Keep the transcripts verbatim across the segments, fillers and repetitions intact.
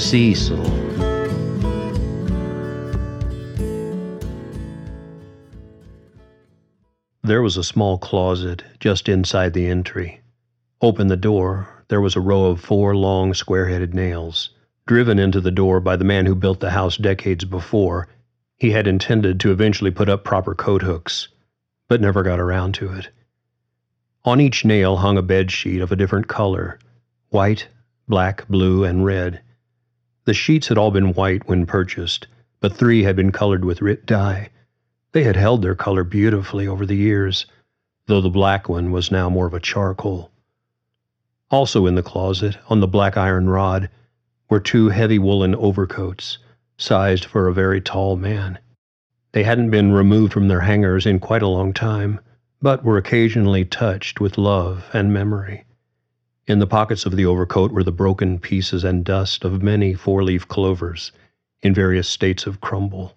Cecil. There was a small closet just inside the entry. Open the door, there was a row of four long square-headed nails. Driven into the door by the man who built the house decades before, he had intended to eventually put up proper coat hooks, but never got around to it. On each nail hung a bed sheet of a different color: white, black, blue, and red. The sheets had all been white when purchased, but three had been colored with writ dye. They had held their color beautifully over the years, though the black one was now more of a charcoal. Also in the closet, on the black iron rod, were two heavy woolen overcoats, sized for a very tall man. They hadn't been removed from their hangers in quite a long time, but were occasionally touched with love and memory. In the pockets of the overcoat were the broken pieces and dust of many four-leaf clovers in various states of crumble.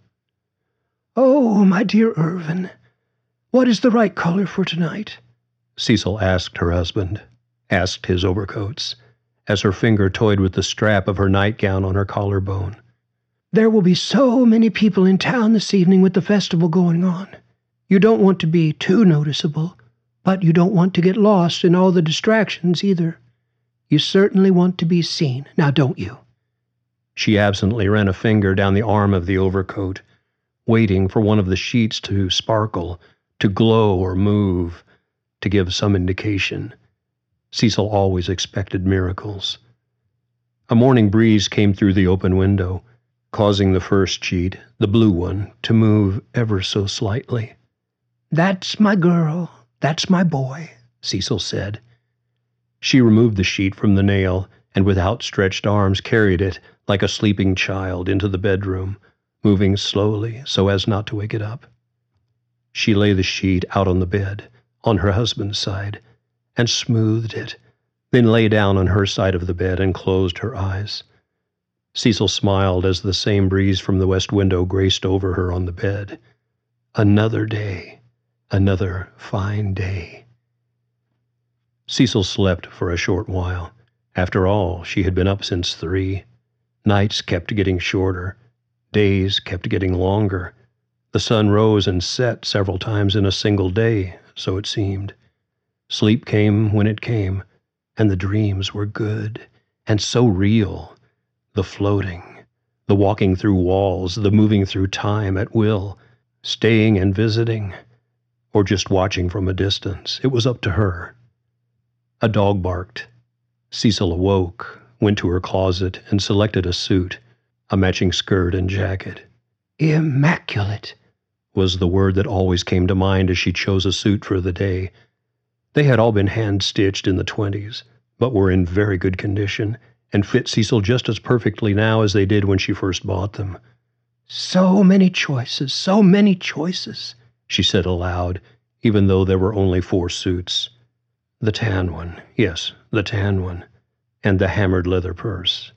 "Oh, my dear Irvin, what is the right color for tonight?" Cecil asked her husband, asked his overcoats, as her finger toyed with the strap of her nightgown on her collarbone. "There will be so many people in town this evening with the festival going on. You don't want to be too noticeable, but you don't want to get lost in all the distractions either. You certainly want to be seen, now don't you?" She absently ran a finger down the arm of the overcoat, waiting for one of the sheets to sparkle, to glow or move, to give some indication. Cecil always expected miracles. A morning breeze came through the open window, causing the first sheet, the blue one, to move ever so slightly. "That's my girl, that's my boy," Cecil said. She removed the sheet from the nail and with outstretched arms carried it like a sleeping child into the bedroom, moving slowly so as not to wake it up. She lay the sheet out on the bed, on her husband's side, and smoothed it, then lay down on her side of the bed and closed her eyes. Cecil smiled as the same breeze from the west window graced over her on the bed. Another day, another fine day. Cecil slept for a short while. After all, she had been up since three. Nights kept getting shorter. Days kept getting longer. The sun rose and set several times in a single day, so it seemed. Sleep came when it came, and the dreams were good, and so real. The floating, the walking through walls, the moving through time at will, staying and visiting, or just watching from a distance. It was up to her. A dog barked. Cecil awoke, went to her closet, and selected a suit, a matching skirt and jacket. "Immaculate," was the word that always came to mind as she chose a suit for the day. They had all been hand-stitched in the twenties, but were in very good condition, and fit Cecil just as perfectly now as they did when she first bought them. "So many choices, so many choices," she said aloud, even though there were only four suits. The tan one, yes, the tan one, and the hammered leather purse.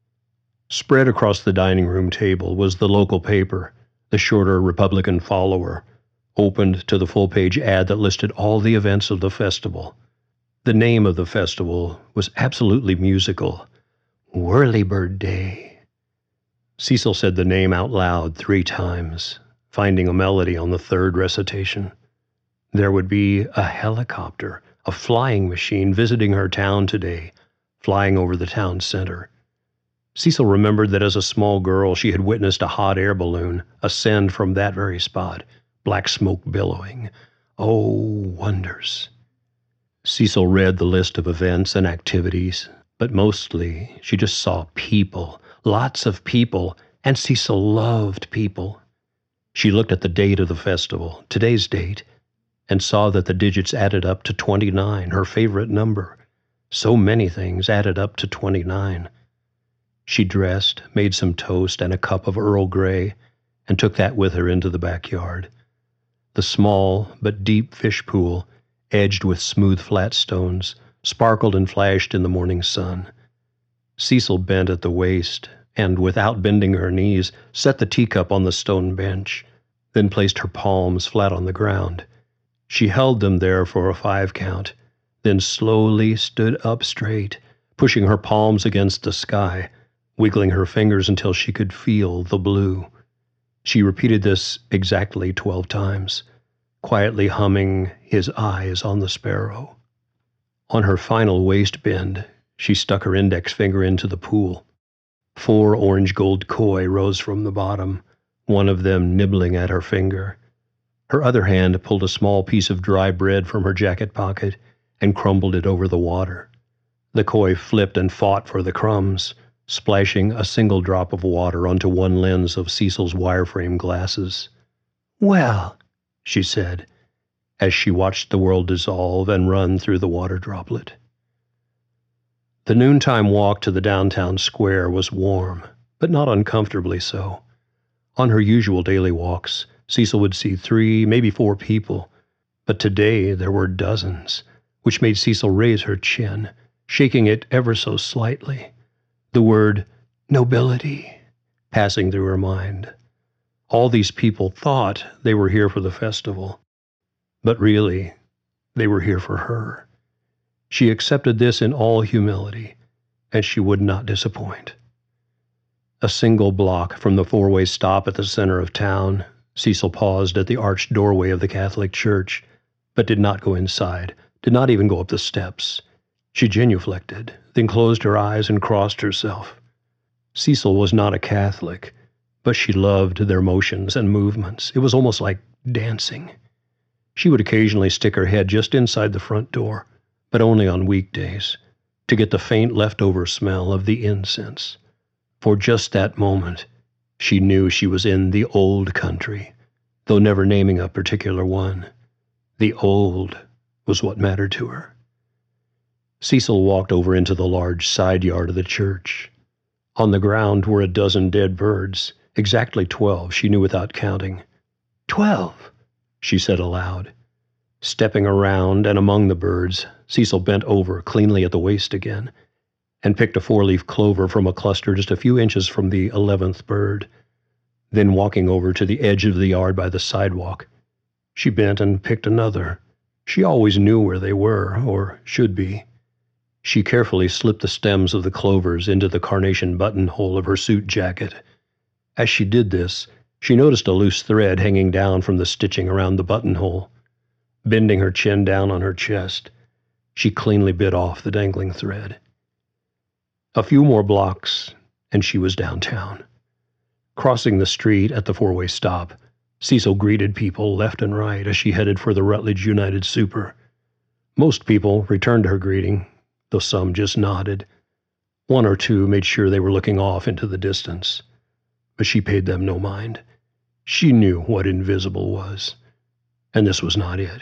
Spread across the dining room table was the local paper, the shorter Republican Follower, opened to the full-page ad that listed all the events of the festival. The name of the festival was absolutely musical. Whirlybird Day. Cecil said the name out loud three times, finding a melody on the third recitation. There would be a helicopter, a flying machine visiting her town today, flying over the town center. Cecil remembered that as a small girl she had witnessed a hot air balloon ascend from that very spot, black smoke billowing. Oh, wonders. Cecil read the list of events and activities, but mostly she just saw people, lots of people, and Cecil loved people. She looked at the date of the festival, today's date, and saw that the digits added up to twenty-nine, her favorite number. So many things added up to twenty-nine. She dressed, made some toast and a cup of Earl Grey, and took that with her into the backyard. The small but deep fish pool, edged with smooth flat stones, sparkled and flashed in the morning sun. Cecil bent at the waist, and without bending her knees, set the teacup on the stone bench, then placed her palms flat on the ground. She held them there for a five count, then slowly stood up straight, pushing her palms against the sky, wiggling her fingers until she could feel the blue. She repeated this exactly twelve times, quietly humming "His Eyes on the Sparrow." On her final waist bend, she stuck her index finger into the pool. Four orange-gold koi rose from the bottom, one of them nibbling at her finger. Her other hand pulled a small piece of dry bread from her jacket pocket and crumbled it over the water. The koi flipped and fought for the crumbs, splashing a single drop of water onto one lens of Cecil's wireframe glasses. "Well," she said, as she watched the world dissolve and run through the water droplet. The noontime walk to the downtown square was warm, but not uncomfortably so. On her usual daily walks, Cecil would see three, maybe four people, but today there were dozens, which made Cecil raise her chin, shaking it ever so slightly, the word nobility passing through her mind. All these people thought they were here for the festival, but really, they were here for her. She accepted this in all humility, and she would not disappoint. A single block from the four-way stop at the center of town, Cecil paused at the arched doorway of the Catholic Church, but did not go inside, did not even go up the steps. She genuflected, then closed her eyes and crossed herself. Cecil was not a Catholic, but she loved their motions and movements. It was almost like dancing. She would occasionally stick her head just inside the front door, but only on weekdays, to get the faint leftover smell of the incense. For just that moment, she knew she was in the old country, though never naming a particular one. The old was what mattered to her. Cecil walked over into the large side yard of the church. On the ground were a dozen dead birds, exactly twelve, she knew without counting. "Twelve," she said aloud. Stepping around and among the birds, Cecil bent over cleanly at the waist again and picked a four-leaf clover from a cluster just a few inches from the eleventh bird. Then walking over to the edge of the yard by the sidewalk, she bent and picked another. She always knew where they were, or should be. She carefully slipped the stems of the clovers into the carnation buttonhole of her suit jacket. As she did this, she noticed a loose thread hanging down from the stitching around the buttonhole. Bending her chin down on her chest, she cleanly bit off the dangling thread. A few more blocks, and she was downtown. Crossing the street at the four-way stop, Cecil greeted people left and right as she headed for the Rutledge United Super. Most people returned her greeting, though some just nodded. One or two made sure they were looking off into the distance, but she paid them no mind. She knew what invisible was, and this was not it.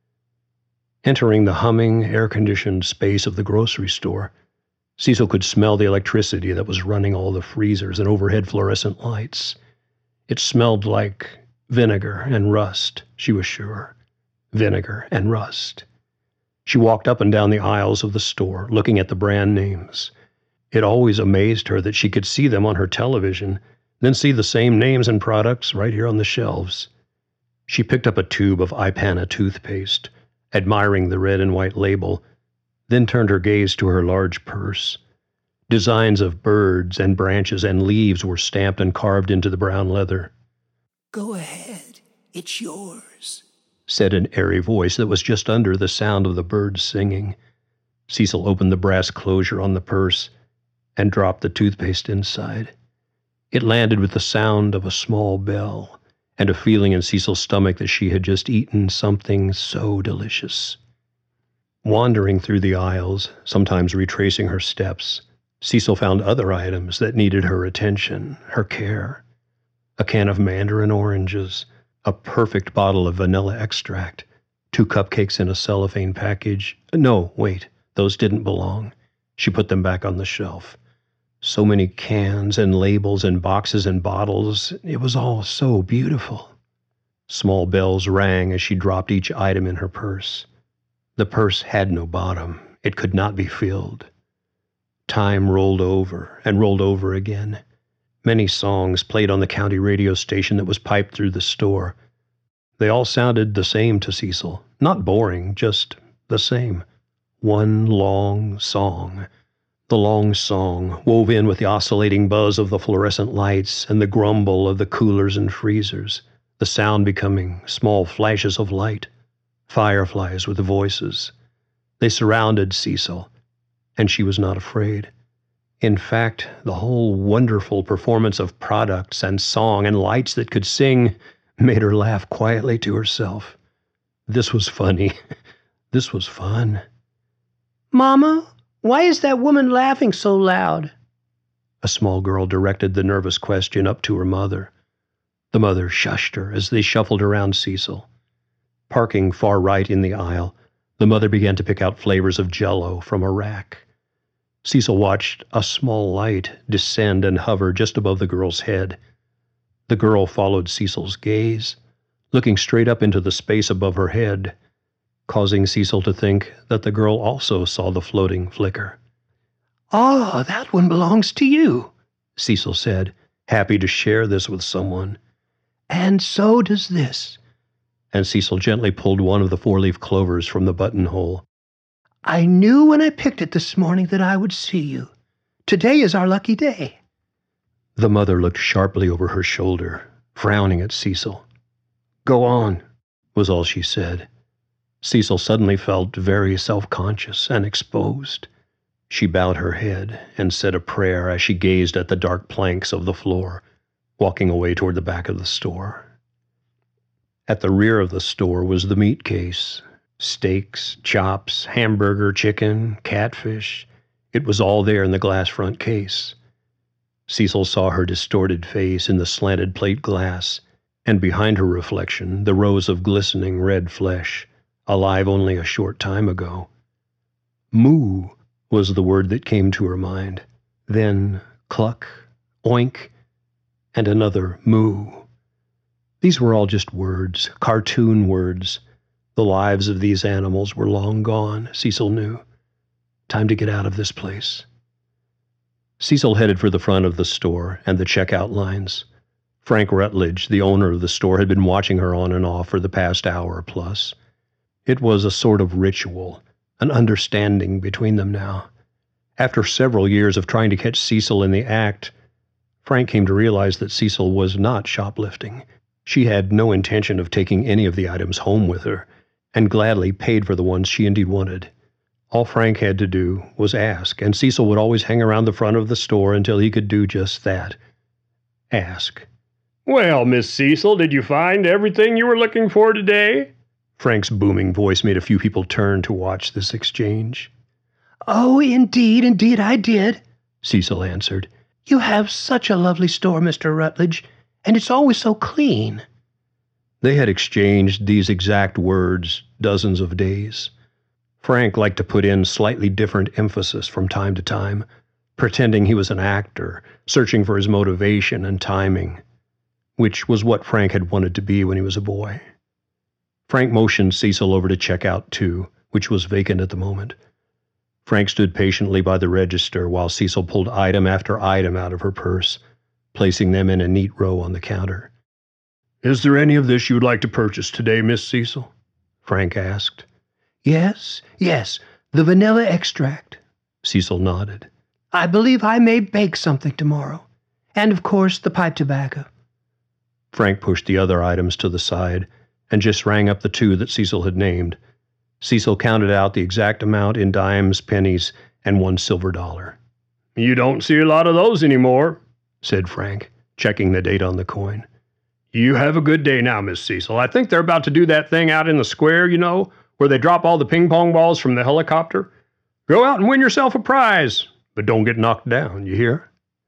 Entering the humming, air-conditioned space of the grocery store, Cecil could smell the electricity that was running all the freezers and overhead fluorescent lights. It smelled like vinegar and rust, she was sure. Vinegar and rust. She walked up and down the aisles of the store, looking at the brand names. It always amazed her that she could see them on her television, then see the same names and products right here on the shelves. She picked up a tube of Ipana toothpaste, admiring the red and white label, then turned her gaze to her large purse. Designs of birds and branches and leaves were stamped and carved into the brown leather. "Go ahead, it's yours," said an airy voice that was just under the sound of the birds singing. Cecil opened the brass closure on the purse and dropped the toothpaste inside. It landed with the sound of a small bell, and a feeling in Cecil's stomach that she had just eaten something so delicious. Wandering through the aisles, sometimes retracing her steps, Cecil found other items that needed her attention, her care. A can of mandarin oranges, a perfect bottle of vanilla extract, two cupcakes in a cellophane package. No, wait, those didn't belong. She put them back on the shelf. So many cans and labels and boxes and bottles. It was all so beautiful. Small bells rang as she dropped each item in her purse. The purse had no bottom. It could not be filled. Time rolled over and rolled over again. Many songs played on the county radio station that was piped through the store. They all sounded the same to Cecil. Not boring, just the same. One long song. The long song, wove in with the oscillating buzz of the fluorescent lights and the grumble of the coolers and freezers, the sound becoming small flashes of light, fireflies with voices. They surrounded Cecil, and she was not afraid. In fact, the whole wonderful performance of products and song and lights that could sing made her laugh quietly to herself. This was funny. This was fun. "Mama, why is that woman laughing so loud?" A small girl directed the nervous question up to her mother. The mother shushed her as they shuffled around Cecil. Parking far right in the aisle, the mother began to pick out flavors of Jell-O from a rack. Cecil watched a small light descend and hover just above the girl's head. The girl followed Cecil's gaze, looking straight up into the space above her head, causing Cecil to think that the girl also saw the floating flicker. "Ah, that one belongs to you," Cecil said, happy to share this with someone. "And so does this." And Cecil gently pulled one of the four-leaf clovers from the buttonhole. "I knew when I picked it this morning that I would see you. Today is our lucky day." The mother looked sharply over her shoulder, frowning at Cecil. "Go on," was all she said. Cecil suddenly felt very self-conscious and exposed. She bowed her head and said a prayer as she gazed at the dark planks of the floor, walking away toward the back of the store. At the rear of the store was the meat case. Steaks, chops, hamburger, chicken, catfish. It was all there in the glass front case. Cecil saw her distorted face in the slanted plate glass, and behind her reflection, the rows of glistening red flesh, alive only a short time ago. Moo was the word that came to her mind. Then cluck, oink, and another moo. These were all just words, cartoon words. The lives of these animals were long gone, Cecil knew. Time to get out of this place. Cecil headed for the front of the store and the checkout lines. Frank Rutledge, the owner of the store, had been watching her on and off for the past hour plus. It was a sort of ritual, an understanding between them now. After several years of trying to catch Cecil in the act, Frank came to realize that Cecil was not shoplifting. She had no intention of taking any of the items home with her, and gladly paid for the ones she indeed wanted. All Frank had to do was ask, and Cecil would always hang around the front of the store until he could do just that. Ask. "Well, Miss Cecil, did you find everything you were looking for today?" Frank's booming voice made a few people turn to watch this exchange. "Oh, indeed, indeed I did," Cecil answered. "You have such a lovely store, Mister Rutledge, and it's always so clean." They had exchanged these exact words dozens of days. Frank liked to put in slightly different emphasis from time to time, pretending he was an actor, searching for his motivation and timing, which was what Frank had wanted to be when he was a boy. Frank motioned Cecil over to checkout two, which was vacant at the moment. Frank stood patiently by the register while Cecil pulled item after item out of her purse, placing them in a neat row on the counter. "Is there any of this you would like to purchase today, Miss Cecil?" Frank asked. "Yes, yes, the vanilla extract." Cecil nodded. "I believe I may bake something tomorrow. And, of course, the pipe tobacco." Frank pushed the other items to the side and just rang up the two that Cecil had named. Cecil counted out the exact amount in dimes, pennies, and one silver dollar. "You don't see a lot of those anymore," said Frank, checking the date on the coin. "You have a good day now, Miss Cecil. I think they're about to do that thing out in the square, you know, where they drop all the ping-pong balls from the helicopter. Go out and win yourself a prize, but don't get knocked down, you hear?"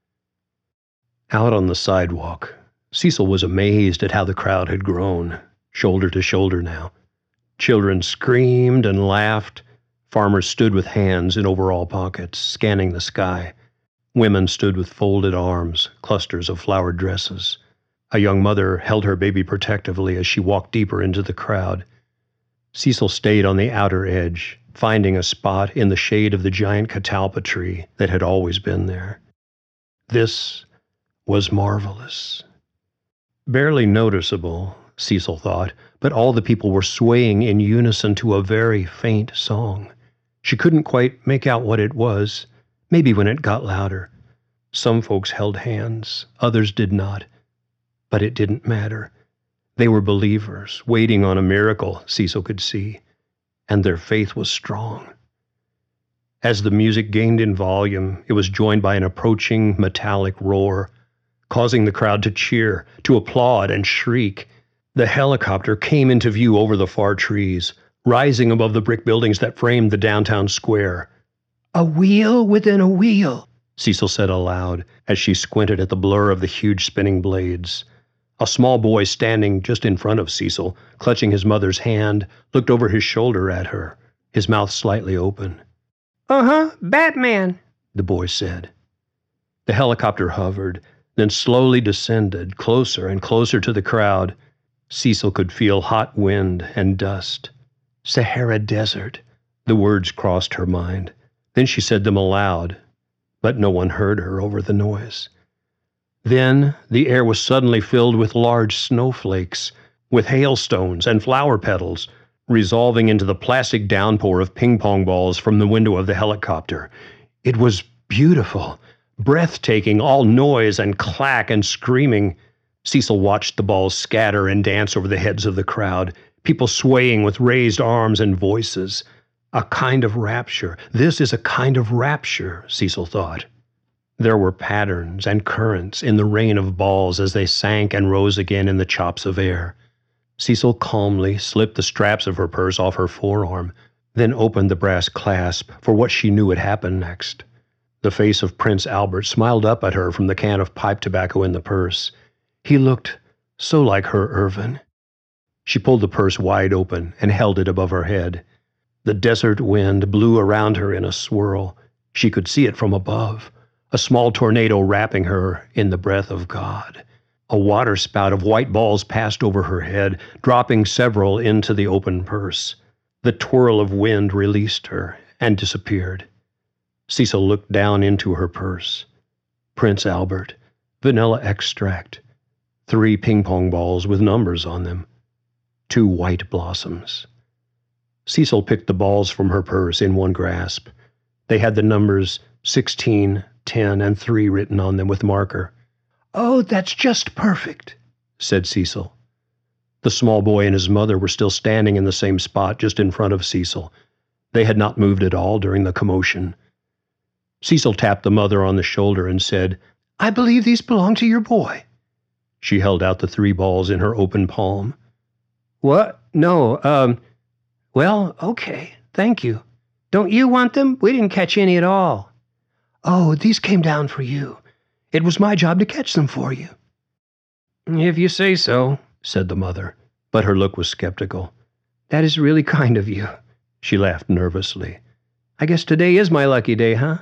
Out on the sidewalk, Cecil was amazed at how the crowd had grown, shoulder to shoulder now. Children screamed and laughed. Farmers stood with hands in overall pockets, scanning the sky. Women stood with folded arms, clusters of flowered dresses. A young mother held her baby protectively as she walked deeper into the crowd. Cecil stayed on the outer edge, finding a spot in the shade of the giant catalpa tree that had always been there. This was marvelous. Barely noticeable, Cecil thought, but all the people were swaying in unison to a very faint song. She couldn't quite make out what it was. Maybe when it got louder. Some folks held hands, others did not. But it didn't matter. They were believers, waiting on a miracle, Cecil could see, and their faith was strong. As the music gained in volume, it was joined by an approaching metallic roar, causing the crowd to cheer, to applaud and shriek. The helicopter came into view over the far trees, rising above the brick buildings that framed the downtown square. "A wheel within a wheel," Cecil said aloud as she squinted at the blur of the huge spinning blades. A small boy standing just in front of Cecil, clutching his mother's hand, looked over his shoulder at her, his mouth slightly open. "Uh-huh, Batman," the boy said. The helicopter hovered, then slowly descended, closer and closer to the crowd. Cecil could feel hot wind and dust. Sahara Desert, the words crossed her mind. Then she said them aloud, but no one heard her over the noise. Then the air was suddenly filled with large snowflakes, with hailstones and flower petals, resolving into the plastic downpour of ping-pong balls from the window of the helicopter. It was beautiful, breathtaking, all noise and clack and screaming. Cecil watched the balls scatter and dance over the heads of the crowd, people swaying with raised arms and voices. A kind of rapture. This is a kind of rapture, Cecil thought. There were patterns and currents in the rain of balls as they sank and rose again in the chops of air. Cecil calmly slipped the straps of her purse off her forearm, then opened the brass clasp for what she knew would happen next. The face of Prince Albert smiled up at her from the can of pipe tobacco in the purse. He looked so like her Irvin. She pulled the purse wide open and held it above her head. The desert wind blew around her in a swirl. She could see it from above, a small tornado wrapping her in the breath of God. A waterspout of white balls passed over her head, dropping several into the open purse. The twirl of wind released her and disappeared. Cecil looked down into her purse. Prince Albert, vanilla extract, three ping-pong balls with numbers on them, two white blossoms. Cecil picked the balls from her purse in one grasp. They had the numbers sixteen, ten, and three written on them with marker. "Oh, that's just perfect," said Cecil. The small boy and his mother were still standing in the same spot just in front of Cecil. They had not moved at all during the commotion. Cecil tapped the mother on the shoulder and said, "I believe these belong to your boy." She held out the three balls in her open palm. "What? No, um, well, okay, thank you. Don't you want them? We didn't catch any at all." "Oh, these came down for you. It was my job to catch them for you." "If you say so," said the mother, but her look was skeptical. "That is really kind of you." She laughed nervously. "I guess today is my lucky day, huh?"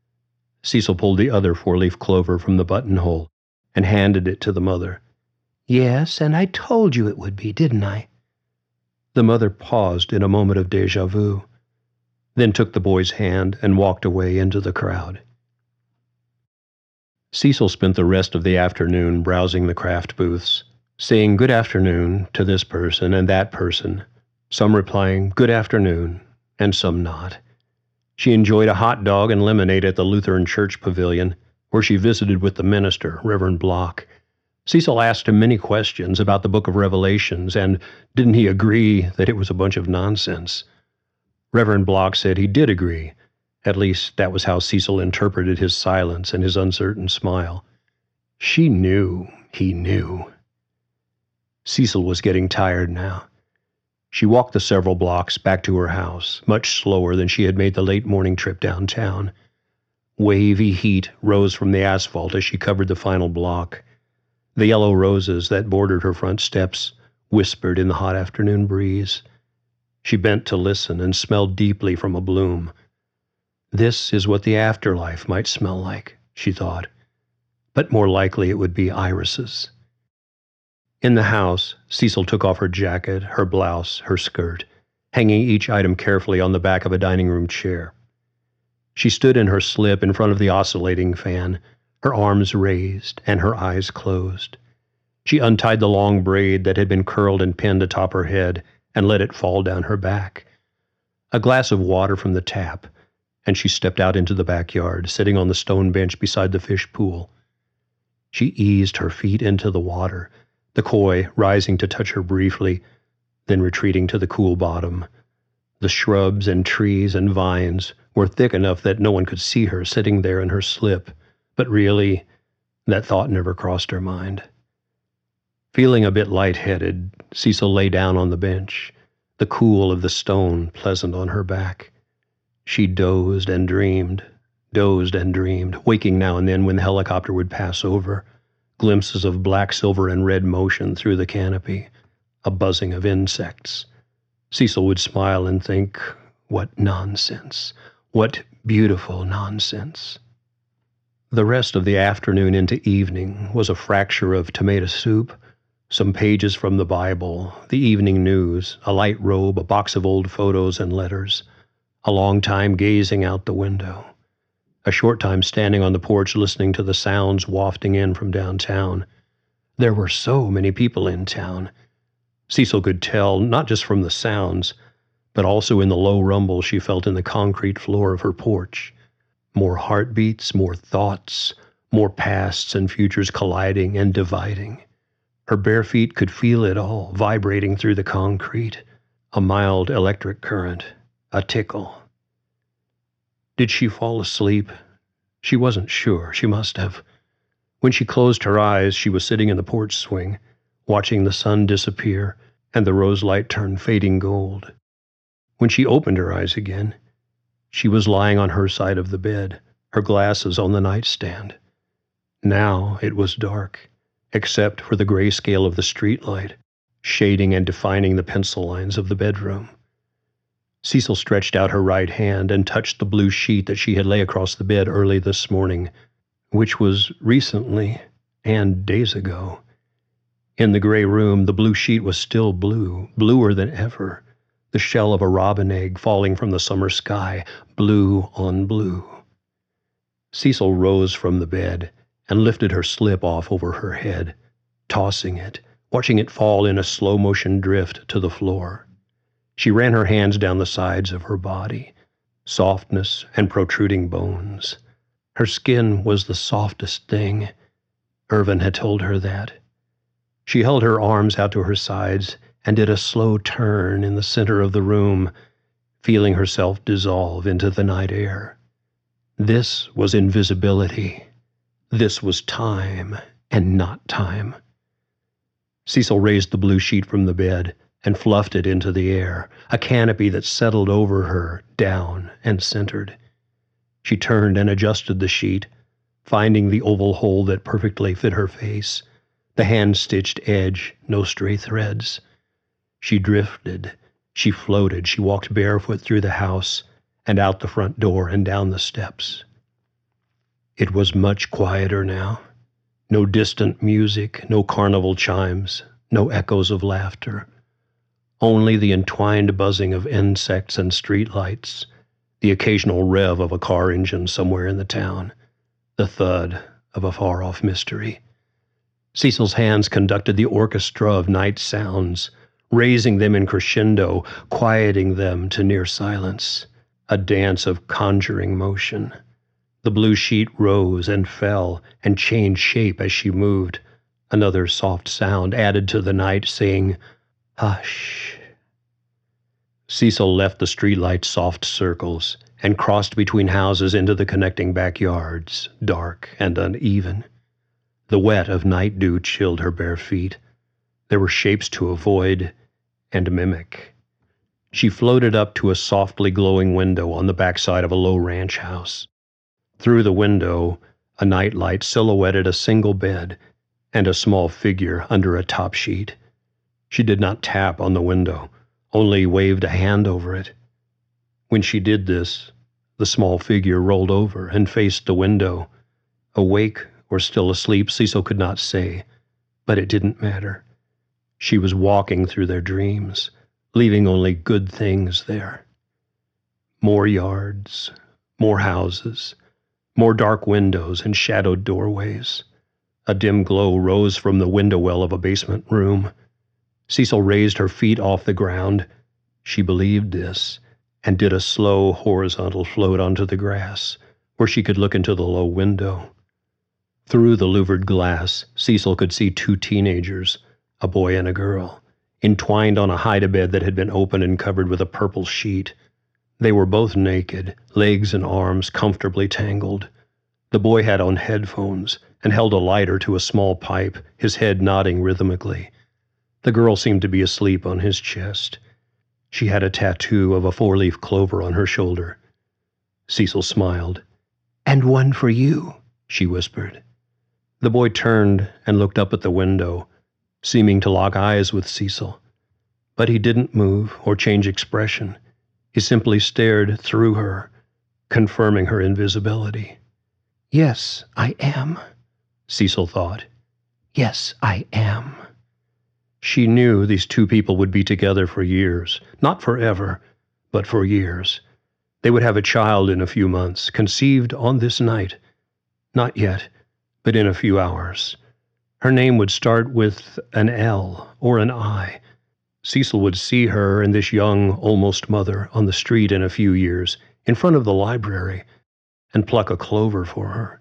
Cecil pulled the other four-leaf clover from the buttonhole and handed it to the mother. "Yes, and I told you it would be, didn't I?" The mother paused in a moment of déjà vu, then took the boy's hand and walked away into the crowd. Cecil spent the rest of the afternoon browsing the craft booths, saying good afternoon to this person and that person, some replying good afternoon, and some not. She enjoyed a hot dog and lemonade at the Lutheran Church Pavilion, where she visited with the minister, Reverend Block. Cecil asked him many questions about the Book of Revelations, and didn't he agree that it was a bunch of nonsense? Reverend Block said he did agree. At least that was how Cecil interpreted his silence and his uncertain smile. She knew he knew. Cecil was getting tired now. She walked the several blocks back to her house, much slower than she had made the late morning trip downtown. Wavy heat rose from the asphalt as she covered the final block. The yellow roses that bordered her front steps whispered in the hot afternoon breeze. She bent to listen and smelled deeply from a bloom. This is what the afterlife might smell like, she thought, but more likely it would be irises. In the house, Cecil took off her jacket, her blouse, her skirt, hanging each item carefully on the back of a dining room chair. She stood in her slip in front of the oscillating fan, her arms raised and her eyes closed. She untied the long braid that had been curled and pinned atop her head and let it fall down her back. A glass of water from the tap, and she stepped out into the backyard, sitting on the stone bench beside the fish pool. She eased her feet into the water, the koi rising to touch her briefly, then retreating to the cool bottom. The shrubs and trees and vines were thick enough that no one could see her sitting there in her slip, but really, that thought never crossed her mind. Feeling a bit lightheaded, Cecil lay down on the bench, the cool of the stone pleasant on her back. She dozed and dreamed, dozed and dreamed, waking now and then when the helicopter would pass over, glimpses of black, silver, and red motion through the canopy, a buzzing of insects. Cecil would smile and think, what nonsense, what beautiful nonsense. The rest of the afternoon into evening was a fracture of tomato soup, some pages from the Bible, the evening news, a light robe, a box of old photos and letters, a long time gazing out the window, a short time standing on the porch listening to the sounds wafting in from downtown. There were so many people in town. Cecil could tell, not just from the sounds, but also in the low rumble she felt in the concrete floor of her porch. More heartbeats, more thoughts, more pasts and futures colliding and dividing. Her bare feet could feel it all, vibrating through the concrete, a mild electric current, a tickle. Did she fall asleep? She wasn't sure. She must have. When she closed her eyes, she was sitting in the porch swing, watching the sun disappear and the rose light turn fading gold. When she opened her eyes again, she was lying on her side of the bed, her glasses on the nightstand. Now it was dark, except for the grayscale of the streetlight, shading and defining the pencil lines of the bedroom. Cecil stretched out her right hand and touched the blue sheet that she had lay across the bed early this morning, which was recently and days ago. In the gray room, the blue sheet was still blue, bluer than ever, the shell of a robin egg falling from the summer sky, blue on blue. Cecil rose from the bed and lifted her slip off over her head, tossing it, watching it fall in a slow-motion drift to the floor. She ran her hands down the sides of her body, softness and protruding bones. Her skin was the softest thing. Irvin had told her that. She held her arms out to her sides and did a slow turn in the center of the room, feeling herself dissolve into the night air. This was invisibility. This was time, and not time. Cecil raised the blue sheet from the bed and fluffed it into the air, a canopy that settled over her, down and centered. She turned and adjusted the sheet, finding the oval hole that perfectly fit her face, the hand-stitched edge, no stray threads. She drifted, she floated, she walked barefoot through the house and out the front door and down the steps. It was much quieter now. No distant music, no carnival chimes, no echoes of laughter. Only the entwined buzzing of insects and streetlights, the occasional rev of a car engine somewhere in the town, the thud of a far-off mystery. Cecil's hands conducted the orchestra of night sounds, raising them in crescendo, quieting them to near silence, a dance of conjuring motion. The blue sheet rose and fell and changed shape as she moved. Another soft sound added to the night, saying, "Hush." Cecil left the streetlight's soft circles and crossed between houses into the connecting backyards, dark and uneven. The wet of night dew chilled her bare feet. There were shapes to avoid and mimic. She floated up to a softly glowing window on the backside of a low ranch house. Through the window, a nightlight silhouetted a single bed and a small figure under a top sheet. She did not tap on the window, only waved a hand over it. When she did this, the small figure rolled over and faced the window. Awake or still asleep, Cecil could not say, but it didn't matter. She was walking through their dreams, leaving only good things there. More yards, more houses, more dark windows and shadowed doorways. A dim glow rose from the window well of a basement room. Cecil raised her feet off the ground. She believed this, and did a slow horizontal float onto the grass, where she could look into the low window. Through the louvered glass, Cecil could see two teenagers, a boy and a girl, entwined on a hide-a-bed that had been opened and covered with a purple sheet. They were both naked, legs and arms comfortably tangled. The boy had on headphones and held a lighter to a small pipe, his head nodding rhythmically. The girl seemed to be asleep on his chest. She had a tattoo of a four-leaf clover on her shoulder. Cecil smiled. "And one for you," she whispered. The boy turned and looked up at the window, seeming to lock eyes with Cecil. But he didn't move or change expression. He simply stared through her, confirming her invisibility. "Yes, I am," Cecil thought. "Yes, I am." She knew these two people would be together for years, not forever, but for years. They would have a child in a few months, conceived on this night. Not yet, but in a few hours. Her name would start with an L or an I. Cecil would see her and this young, almost mother on the street in a few years, in front of the library, and pluck a clover for her.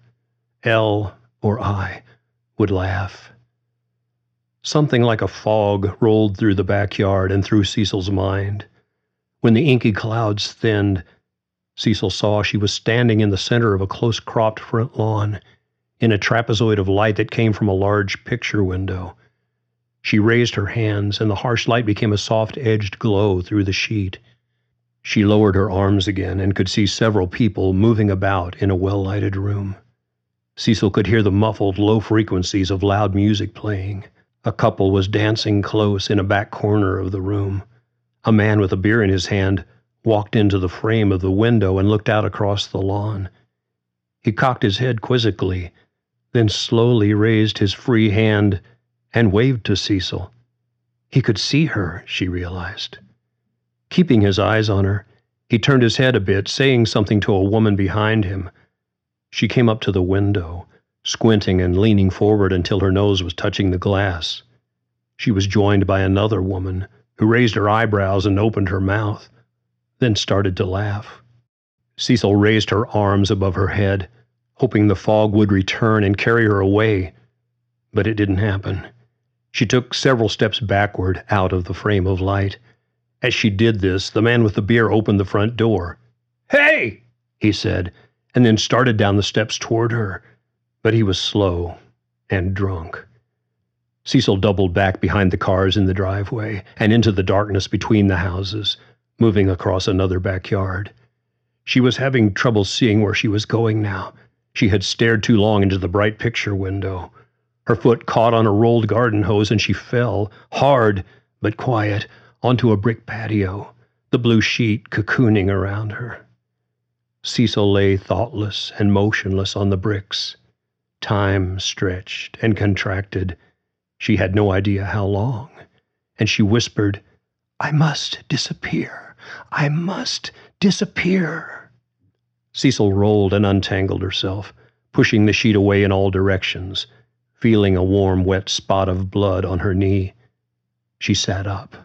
L or I would laugh. Something like a fog rolled through the backyard and through Cecil's mind. When the inky clouds thinned, Cecil saw she was standing in the center of a close-cropped front lawn, in a trapezoid of light that came from a large picture window. She raised her hands, and the harsh light became a soft-edged glow through the sheet. She lowered her arms again and could see several people moving about in a well-lighted room. Cecil could hear the muffled, low frequencies of loud music playing. A couple was dancing close in a back corner of the room. A man with a beer in his hand walked into the frame of the window and looked out across the lawn. He cocked his head quizzically, then slowly raised his free hand and waved to Cecil. He could see her, she realized. Keeping his eyes on her, he turned his head a bit, saying something to a woman behind him. She came up to the window, squinting and leaning forward until her nose was touching the glass. She was joined by another woman, who raised her eyebrows and opened her mouth, then started to laugh. Cecil raised her arms above her head, hoping the fog would return and carry her away, but it didn't happen. She took several steps backward out of the frame of light. As she did this, the man with the beer opened the front door. "Hey!" he said, and then started down the steps toward her, but he was slow and drunk. Cecil doubled back behind the cars in the driveway and into the darkness between the houses, moving across another backyard. She was having trouble seeing where she was going now. She had stared too long into the bright picture window. Her foot caught on a rolled garden hose and she fell, hard but quiet, onto a brick patio, the blue sheet cocooning around her. Cecil lay thoughtless and motionless on the bricks. Time stretched and contracted. She had no idea how long, and she whispered, "I must disappear. I must disappear." Cecil rolled and untangled herself, pushing the sheet away in all directions, feeling a warm, wet spot of blood on her knee. She sat up.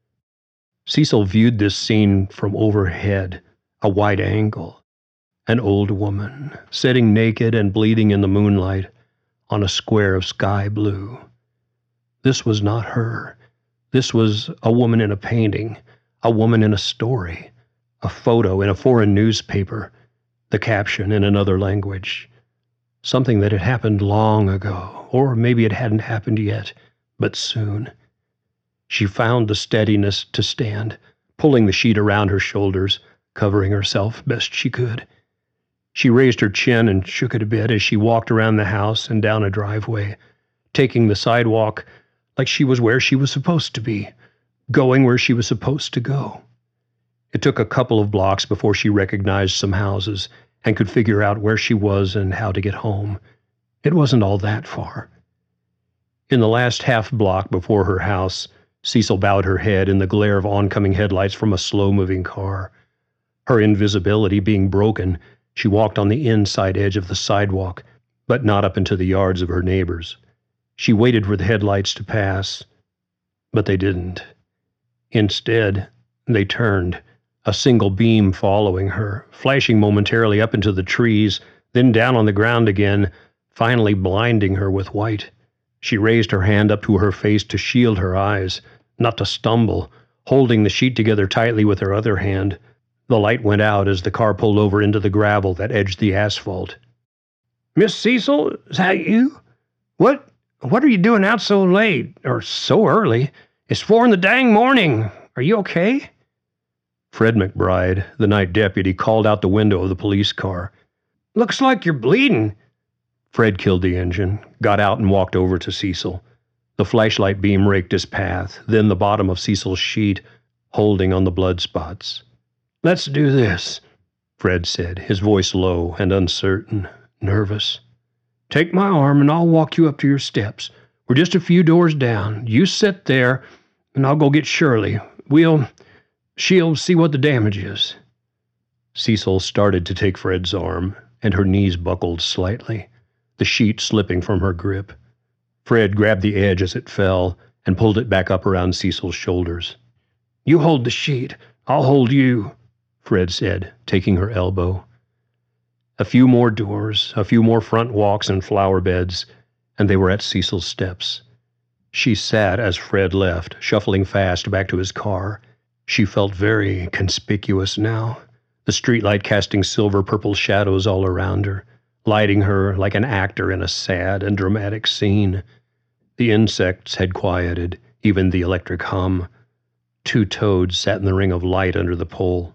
Cecil viewed this scene from overhead, a wide angle. An old woman, sitting naked and bleeding in the moonlight on a square of sky blue. This was not her. This was a woman in a painting, a woman in a story, a photo in a foreign newspaper, the caption in another language. Something that had happened long ago, or maybe it hadn't happened yet, but soon. She found the steadiness to stand, pulling the sheet around her shoulders, covering herself best she could. She raised her chin and shook it a bit as she walked around the house and down a driveway, taking the sidewalk like she was where she was supposed to be, going where she was supposed to go. It took a couple of blocks before she recognized some houses and could figure out where she was and how to get home. It wasn't all that far. In the last half block before her house, Cecil bowed her head in the glare of oncoming headlights from a slow-moving car. Her invisibility being broken, she walked on the inside edge of the sidewalk, but not up into the yards of her neighbors. She waited for the headlights to pass, but they didn't. Instead, they turned, a single beam following her, flashing momentarily up into the trees, then down on the ground again, finally blinding her with white. She raised her hand up to her face to shield her eyes, not to stumble, holding the sheet together tightly with her other hand. The light went out as the car pulled over into the gravel that edged the asphalt. "Miss Cecil, is that you? What, what are you doing out so late, or so early? It's four in the dang morning. Are you okay?" Fred McBride, the night deputy, called out the window of the police car. "Looks like you're bleeding." Fred killed the engine, got out and walked over to Cecil. The flashlight beam raked his path, then the bottom of Cecil's sheet, holding on the blood spots. "Let's do this," Fred said, his voice low and uncertain, nervous. "Take my arm and I'll walk you up to your steps. We're just a few doors down. You sit there, and I'll go get Shirley. We'll... she'll see what the damage is." Cecil started to take Fred's arm, and her knees buckled slightly, the sheet slipping from her grip. Fred grabbed the edge as it fell and pulled it back up around Cecil's shoulders. "You hold the sheet. I'll hold you," Fred said, taking her elbow. A few more doors, a few more front walks and flower beds, and they were at Cecil's steps. She sat as Fred left, shuffling fast back to his car. She felt very conspicuous now, the streetlight casting silver-purple shadows all around her, lighting her like an actor in a sad and dramatic scene. The insects had quieted, even the electric hum. Two toads sat in the ring of light under the pole.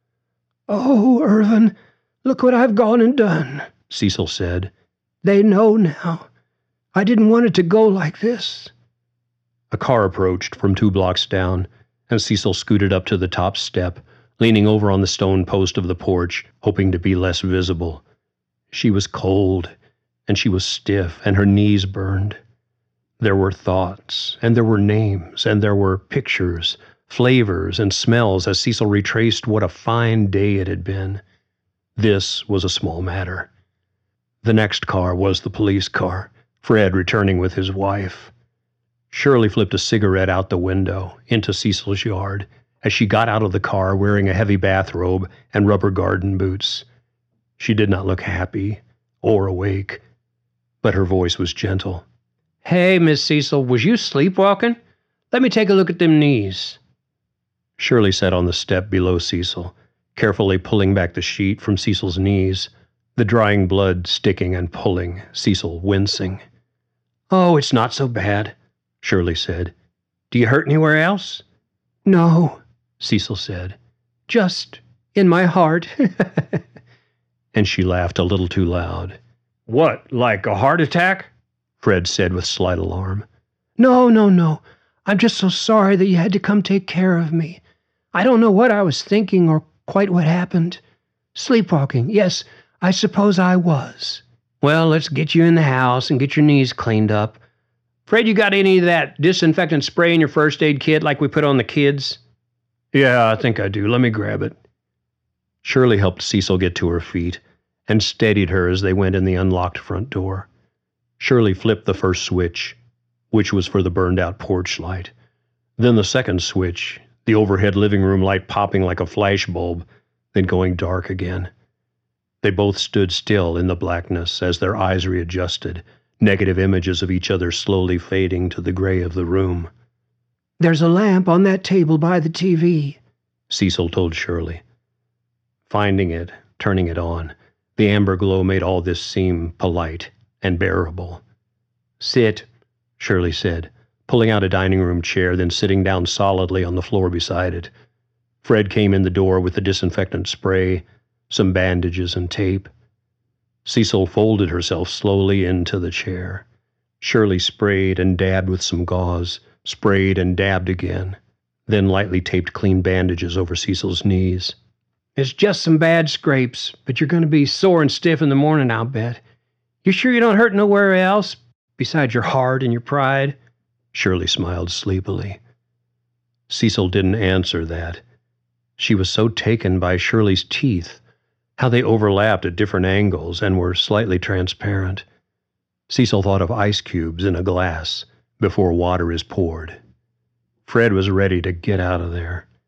"Oh, Irvin, look what I've gone and done," Cecil said. "They know now. I didn't want it to go like this." A car approached from two blocks down, and Cecil scooted up to the top step, leaning over on the stone post of the porch, hoping to be less visible. She was cold, and she was stiff, and her knees burned. There were thoughts, and there were names, and there were pictures, flavors, and smells as Cecil retraced what a fine day it had been. This was a small matter. The next car was the police car, Fred returning with his wife. Shirley flipped a cigarette out the window into Cecil's yard as she got out of the car wearing a heavy bathrobe and rubber garden boots. She did not look happy or awake, but her voice was gentle. "Hey, Miss Cecil, was you sleepwalking? Let me take a look at them knees." Shirley sat on the step below Cecil, carefully pulling back the sheet from Cecil's knees, the drying blood sticking and pulling, Cecil wincing. "Oh, it's not so bad," Shirley said. "Do you hurt anywhere else?" "No," Cecil said. "Just in my heart." And she laughed a little too loud. "What, like a heart attack?" Fred said with slight alarm. "No, no, no. I'm just so sorry that you had to come take care of me. I don't know what I was thinking or quite what happened. Sleepwalking, yes, I suppose I was." "Well, let's get you in the house and get your knees cleaned up. Fred, you got any of that disinfectant spray in your first aid kit like we put on the kids?" "Yeah, I think I do. Let me grab it." Shirley helped Cecil get to her feet and steadied her as they went in the unlocked front door. Shirley flipped the first switch, which was for the burned-out porch light. Then the second switch, the overhead living room light popping like a flash bulb, then going dark again. They both stood still in the blackness as their eyes readjusted, negative images of each other slowly fading to the gray of the room. "There's a lamp on that table by the T V," Cecil told Shirley. Finding it, turning it on, the amber glow made all this seem polite and bearable. "Sit," Shirley said, pulling out a dining room chair, then sitting down solidly on the floor beside it. Fred came in the door with the disinfectant spray, some bandages and tape. Cecil folded herself slowly into the chair. Shirley sprayed and dabbed with some gauze, sprayed and dabbed again, then lightly taped clean bandages over Cecil's knees. "It's just some bad scrapes, but you're going to be sore and stiff in the morning, I'll bet. You sure you don't hurt nowhere else, besides your heart and your pride?" Shirley smiled sleepily. Cecil didn't answer that. She was so taken by Shirley's teeth, how they overlapped at different angles and were slightly transparent. Cecil thought of ice cubes in a glass before water is poured. Fred was ready to get out of there.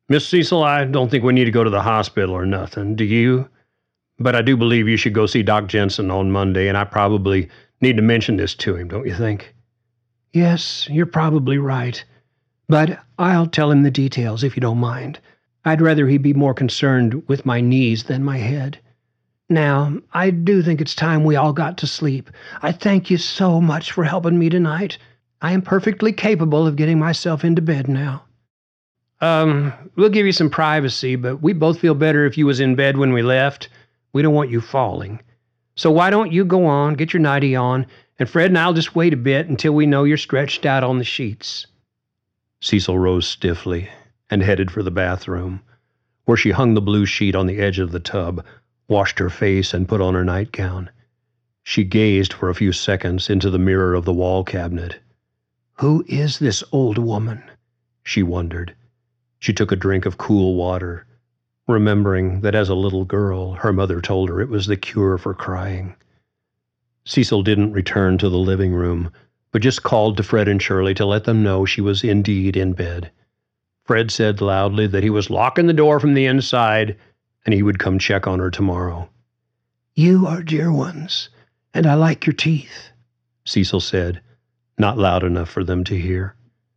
Miss Cecil, I don't think we need to go to the hospital or nothing, do you? But I do believe you should go see Doc Jensen on Monday, and I probably need to mention this to him, don't you think? Yes, you're probably right. But I'll tell him the details if you don't mind. I'd rather he be more concerned with my knees than my head. Now, I do think it's time we all got to sleep. I thank you so much for helping me tonight. I am perfectly capable of getting myself into bed now. Um, we'll give you some privacy, but we both feel better if you was in bed when we left. We don't want you falling. So why don't you go on, get your nightie on, and Fred and I'll just wait a bit until we know you're stretched out on the sheets. Cecil rose stiffly and headed for the bathroom, where she hung the blue sheet on the edge of the tub, washed her face, and put on her nightgown. She gazed for a few seconds into the mirror of the wall cabinet. Who is this old woman? She wondered. She took a drink of cool water, remembering that as a little girl, her mother told her it was the cure for crying. Cecil didn't return to the living room, but just called to Fred and Shirley to let them know she was indeed in bed. Fred said loudly that he was locking the door from the inside, and he would come check on her tomorrow. You are dear ones, and I like your teeth, Cecil said, not loud enough for them to hear.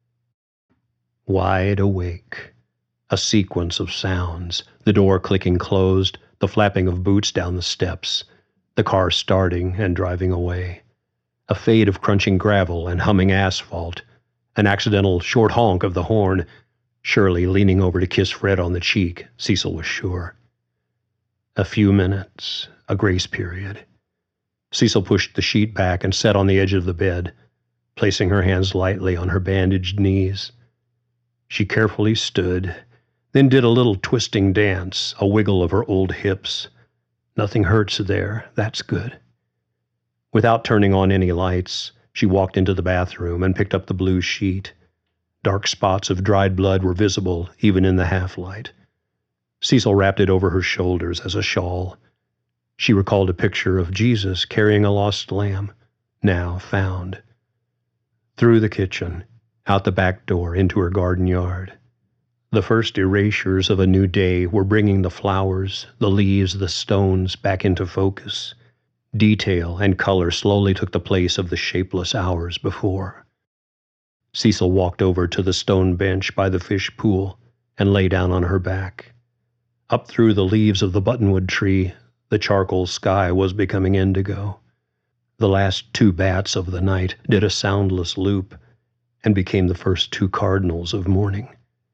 Wide awake. A sequence of sounds, the door clicking closed, the flapping of boots down the steps, the car starting and driving away. A fade of crunching gravel and humming asphalt, an accidental short honk of the horn, Shirley leaning over to kiss Fred on the cheek, Cecil was sure. A few minutes, a grace period. Cecil pushed the sheet back and sat on the edge of the bed, placing her hands lightly on her bandaged knees. She carefully stood, then did a little twisting dance, a wiggle of her old hips. Nothing hurts there, that's good. Without turning on any lights, she walked into the bathroom and picked up the blue sheet. Dark spots of dried blood were visible even in the half-light. Cecil wrapped it over her shoulders as a shawl. She recalled a picture of Jesus carrying a lost lamb, now found. Through the kitchen, out the back door into her garden yard. The first erasures of a new day were bringing the flowers, the leaves, the stones back into focus. Detail and color slowly took the place of the shapeless hours before. Cecil walked over to the stone bench by the fish pool and lay down on her back. Up through the leaves of the buttonwood tree, the charcoal sky was becoming indigo. The last two bats of the night did a soundless loop and became the first two cardinals of morning.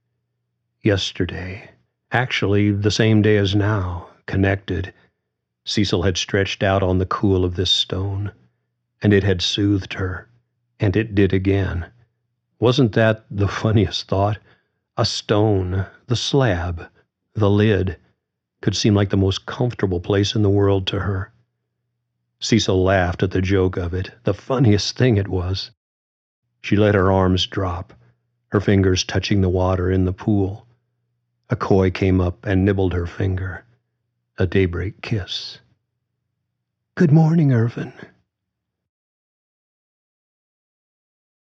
Yesterday, actually the same day as now, connected, Cecil had stretched out on the cool of this stone, and it had soothed her, and it did again. Wasn't that the funniest thought? A stone, the slab, the lid, could seem like the most comfortable place in the world to her. Cecil laughed at the joke of it, the funniest thing it was. She let her arms drop, her fingers touching the water in the pool. A koi came up and nibbled her finger. A daybreak kiss. Good morning, Irvin.